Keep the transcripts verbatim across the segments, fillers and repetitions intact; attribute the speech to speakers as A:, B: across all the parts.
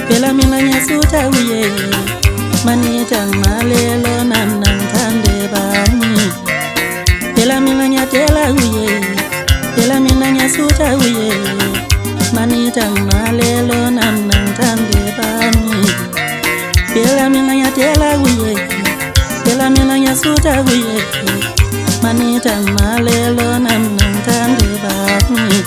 A: Phela mina ngiyasuta uye manita malelo nam nang thande bani. Phela mina ngiyadela uye, phela mina ngiyasuta uye manita malelo nam nang thande bani. Phela mina ngiyadela uye, phela mina ngiyasuta uye manita malelo nam nang thande bani.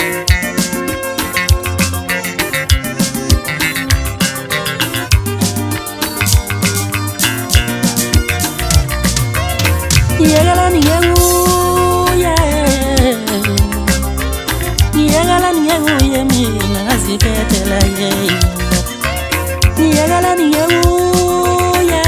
A: Yegalani yengu ye, yegalani yengu ye mi ngaziphetela ye. Yegalani yengu ye,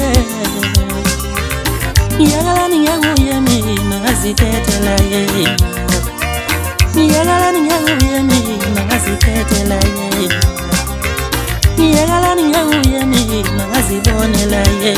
A: yegalani yengu ye mi ngaziphetela ye. Yegalani yengu ye mi ngaziphetela ye. Yegalani yengu ye mi ngazibonela ye.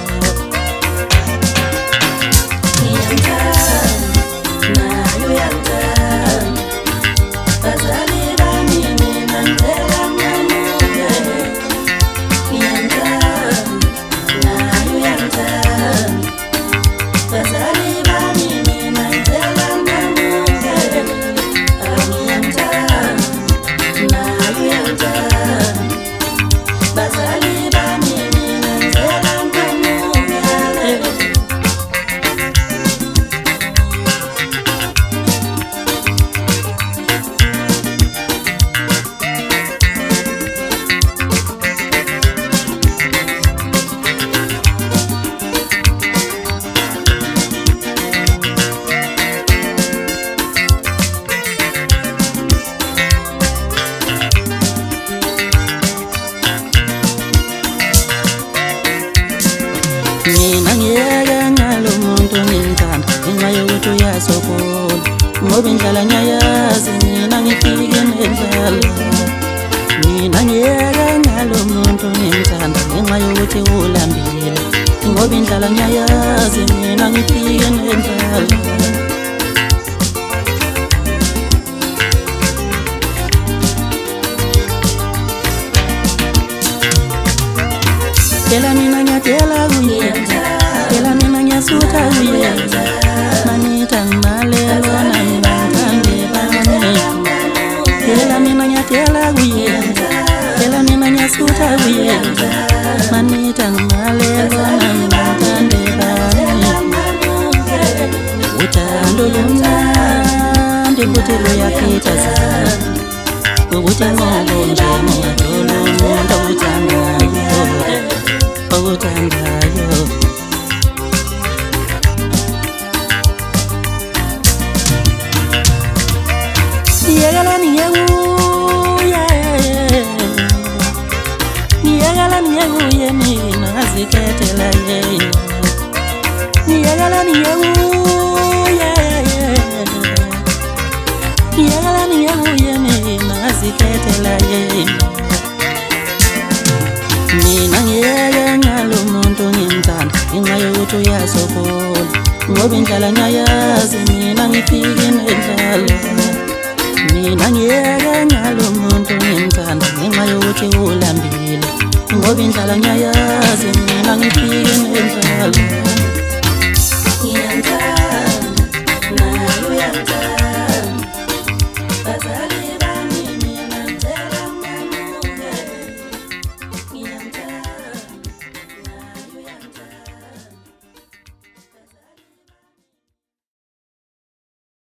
A: Mina ngiyeke ngalo muntu ngimthanda ngenxa yokuthi uyasokola, ngoba indlela ngiyayazi mina ngifike nendlala. Mina ngiyeke ngalo muntu ngimthanda ngenxa yokuthi ulambile, ngoba indlela ngiyayazi mina ngifike nendlala. Phela mina ngiyadela uye, phela mina ngiyasuta uye manita malelo nam nang thande bani. Phela mina ngiyadela uye, phela mina ngiyasuta uye manita malelo nam nang thande bani. Uthando lumnandi futhi luyakhithazana, ukuthi ngobo nje mungadolo umuntu awuthandayo, awuthandayo. Yegalani yengu ye, yegalani yengu ye mina ngazikhetela ye. Yegalani yengu ye, yegalani yengu ye mina ngazikhetela ye. Mina ngiyeke ngalo muntu ngimthanda ngenxa yokuthi uyasokola, ngoba indlela ngiyayazi mina ngifike nendlala. Mina ngiyeke ngalo muntu ngimthanda ngenxa yokuthi ulambile, ngoba indlela ngiyayazi mina ngifike nendlala. Ngiyamthanda naye uyamthanda.